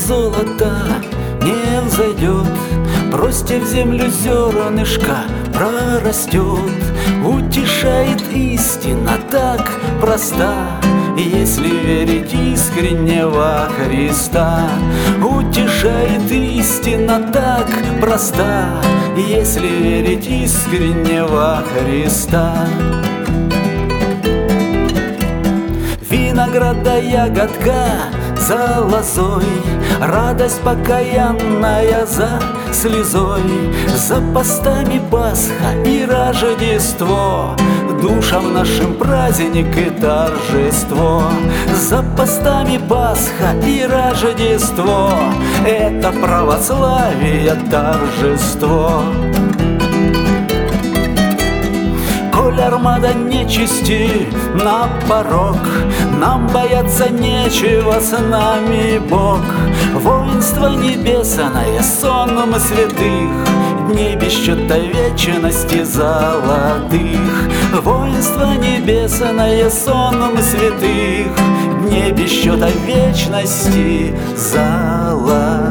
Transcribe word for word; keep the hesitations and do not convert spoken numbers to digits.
золото не взойдет, бросьте в землю зернышко прорастет. Утешает истина так проста, если верить искренне во Христа. Утешает истина так проста, если верить искренне во Христа. Винограда ягодка за лозой, радость покаянная за слезой. За постами Пасха и Рождество, душам нашим праздник и торжество. За постами Пасха и Рождество, это православие торжество. Коль армада нечисти на порог, нам бояться нечего, с нами Бог. Воинство небесное, сонм святых, дней без счета вечности золотых. Воинство небесное, сонм святых, дней без счета вечности золотых.